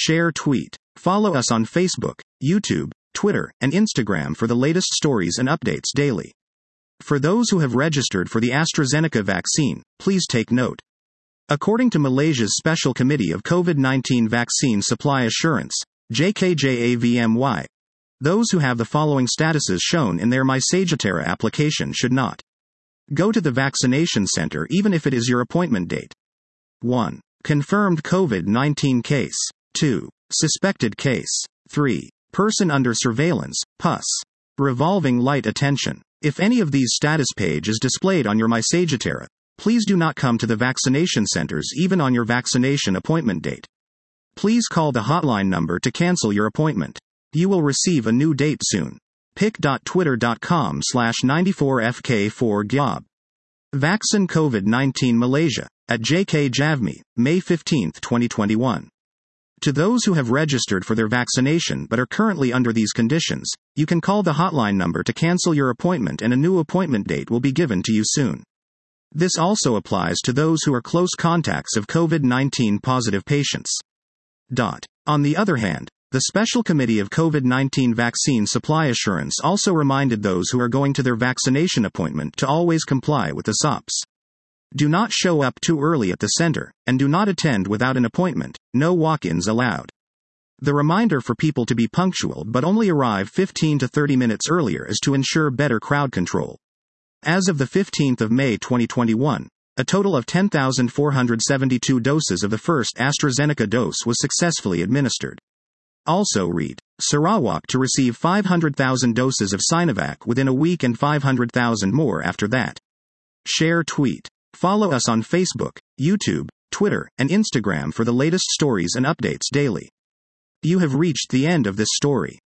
Share tweet. Follow us on Facebook, YouTube, Twitter, and Instagram for the latest stories and updates daily. For those who have registered for the AstraZeneca vaccine, please take note. According to Malaysia's Special Committee of COVID-19 Vaccine Supply Assurance, JKJAVMY, those who have the following statuses shown in their MySagittera application should not go to the vaccination center even if it is your appointment date. 1. Confirmed COVID-19 case. 2. Suspected case. 3. Person under surveillance, PUS. Revolving light attention. If any of these status page is displayed on your MySagittera, please do not come to the vaccination centers even on your vaccination appointment date. Please call the hotline number to cancel your appointment. You will receive a new date soon. pic.twitter.com/94fk4gyob. Vaccine COVID-19 Malaysia, at JKJAVMY, May 15, 2021. To those who have registered for their vaccination but are currently under these conditions, you can call the hotline number to cancel your appointment and a new appointment date will be given to you soon. This also applies to those who are close contacts of COVID-19 positive patients. On the other hand, the Special Committee of COVID-19 Vaccine Supply Assurance also reminded those who are going to their vaccination appointment to always comply with the SOPs. Do not show up too early at the center, and do not attend without an appointment, no walk-ins allowed. The reminder for people to be punctual but only arrive 15 to 30 minutes earlier is to ensure better crowd control. As of the 15th of May 2021, a total of 10,472 doses of the first AstraZeneca dose was successfully administered. Also read, Sarawak to receive 500,000 doses of Sinovac within a week and 500,000 more after that. Share tweet. Follow us on Facebook, YouTube, Twitter, and Instagram for the latest stories and updates daily. You have reached the end of this story.